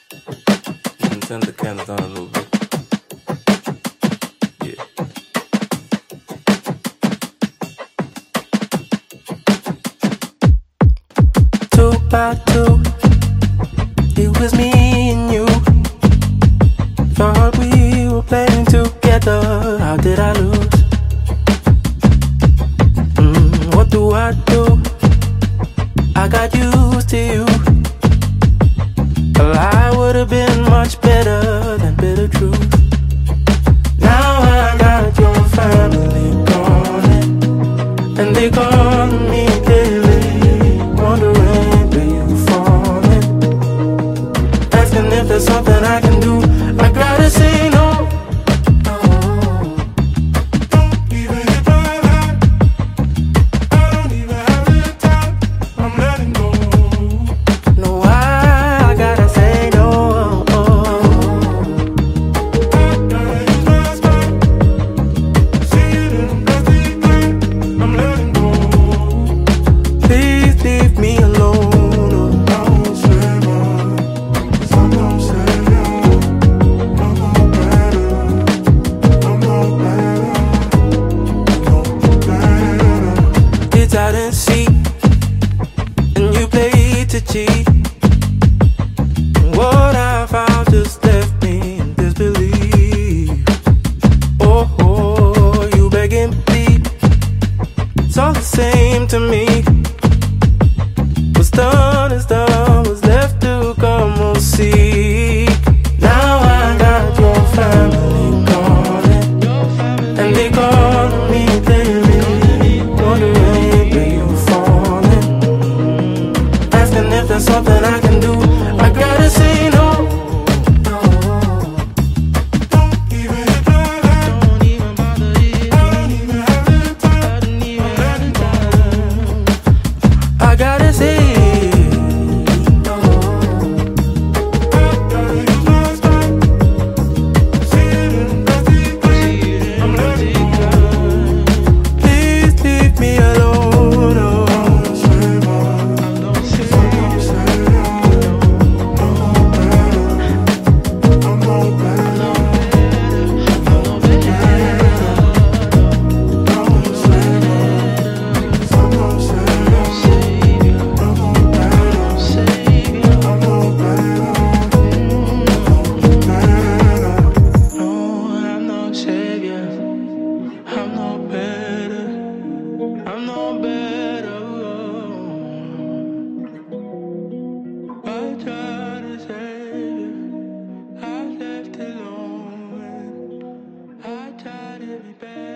You can turn the candle down a little bit. Yeah. 2x2, it was me and you. Thought we were playing together. How did I lose? What do I do? I got used to you. A lie would have been much better than bitter truth. Now I got your family calling, and they calling me daily, wondering where you falling, asking if there's something I can do. I gotta say no. Out and see, and you played to cheat. What I found just left me in disbelief. Oh, you beg and plead, it's all the same to me. What's done is done, what's left to come we'll see. Now I got your family calling, and they calling me daily, wondering if there's something I can do. I gotta say no. Don't even bother. Don't even bother. I don't even have the time. I don't even have the time. I gotta say no. I gotta use my time. See it in plastic plate. I'm letting go. Please leave me alone. I tried to be better.